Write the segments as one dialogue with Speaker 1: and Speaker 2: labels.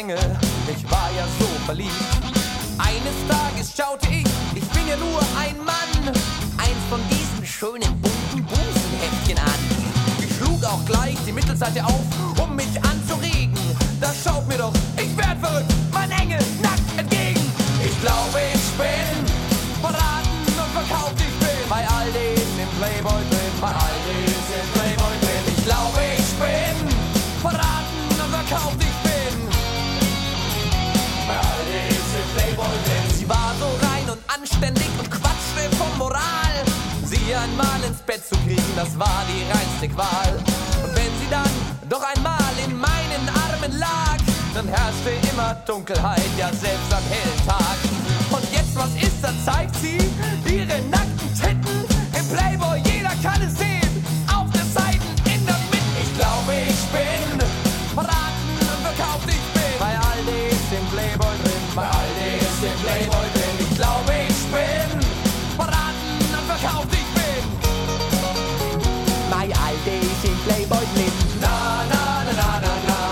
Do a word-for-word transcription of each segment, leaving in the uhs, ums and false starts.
Speaker 1: Engel, ich war ja so verliebt. Eines Tages schaute ich, ich bin ja nur ein Mann, eins von diesen schönen bunten Busenheftchen an. Ich schlug auch gleich die Mittelseite auf, um mich anzuregen. Da schaut mir doch, ich werd verrückt, mein Engel nackt entgegen. Ich glaube, ich bin verraten und verkauft, ich bin bei all dem im Playboy drin, bei all dem im Playboy drin. Ich glaube, ich bin verraten und verkauft, ich bin bei all dem im Playboy drin. Sie war so rein und anständig und quatschte von Moral. Sie einmal ins Bett zu kriegen, das war die reinste Qual. Und wenn sie dann doch einmal in meinen Armen lag, dann herrschte immer Dunkelheit, ja selbst am hellen Tag. Und jetzt, was ist, da zeigt sie ihre nackten Titten im Playboy, jeder kann es sehen, auf der Seite, in der Mitte. Ich glaube, ich bin verraten und verkauft, ich bin bei all dem im Playboy drin, bei all dem im Playboy drin. Ich glaube, ich bin verraten und verkauft, ich bin bei all dem im Playboy drin. Na, na, na, na, na, na.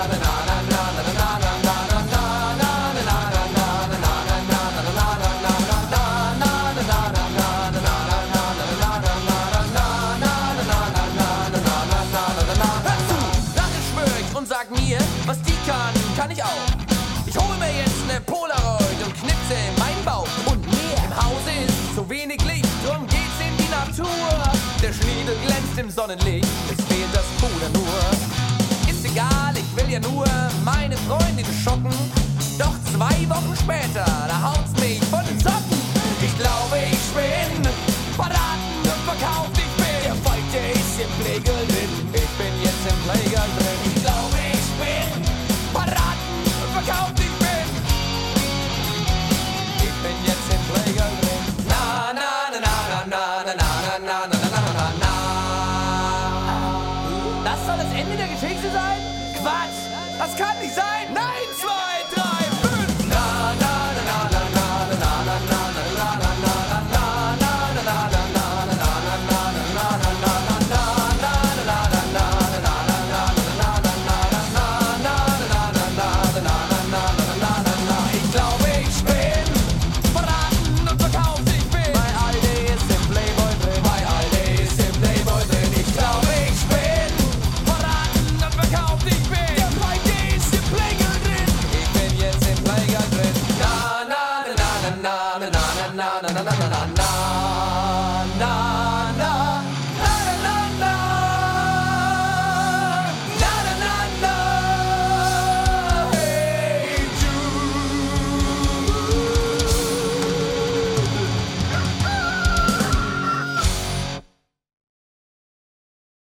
Speaker 1: Was die kann, kann ich auch. Ich hol mir jetzt ne Polaroid und knipse in meinen Bauch. Und mehr. Im Haus ist so wenig Licht, drum geht's in die Natur. Der Schniedel glänzt im Sonnenlicht, es fehlt das Puder nur. Ist egal, ich will ja nur meine Freundin schocken. Doch zwei Wochen später, da haut's mich von den Socken. Ich glaube, ich bin verraten und verkauft, ich bin der Fight, der ist im Playgirl drin. Ich bin jetzt im Playgirl drin. Ich glaube, ich bin verraten und verkauft, ich bin Ich bin jetzt im Playgirl drin. Na, na, na, na, na, na, na, na, na, na, na, na, na. Das soll das Ende der Geschichte sein? Quatsch! Das kann nicht sein! Nein!